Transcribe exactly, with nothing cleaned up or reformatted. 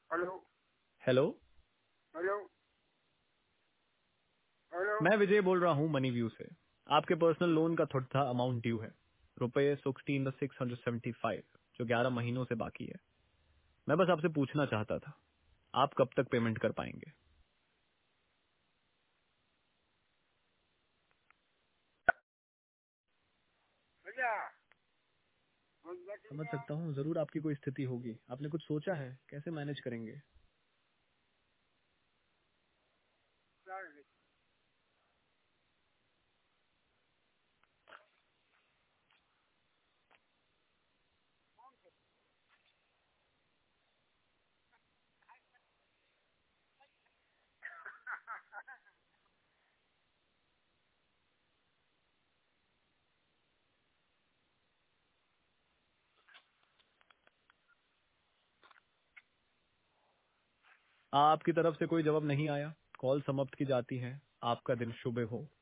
Hello hello. Hello hello. मैं विजय बोल रहा हूँ मनी व्यू से। आपके पर्सनल लोन का थोड़ा सा अमाउंट ड्यू है, रुपए sixteen six hundred seventy five, जो ग्यारह महीनों से बाकी है। मैं बस आपसे पूछना चाहता था, आप कब तक पेमेंट कर पाएंगे? भैया समझ सकता हूँ, जरूर आपकी कोई स्थिति होगी। आपने कुछ सोचा है कैसे मैनेज करेंगे? आपकी तरफ से कोई जवाब नहीं आया, कॉल समाप्त की जाती है। आपका दिन शुभ हो।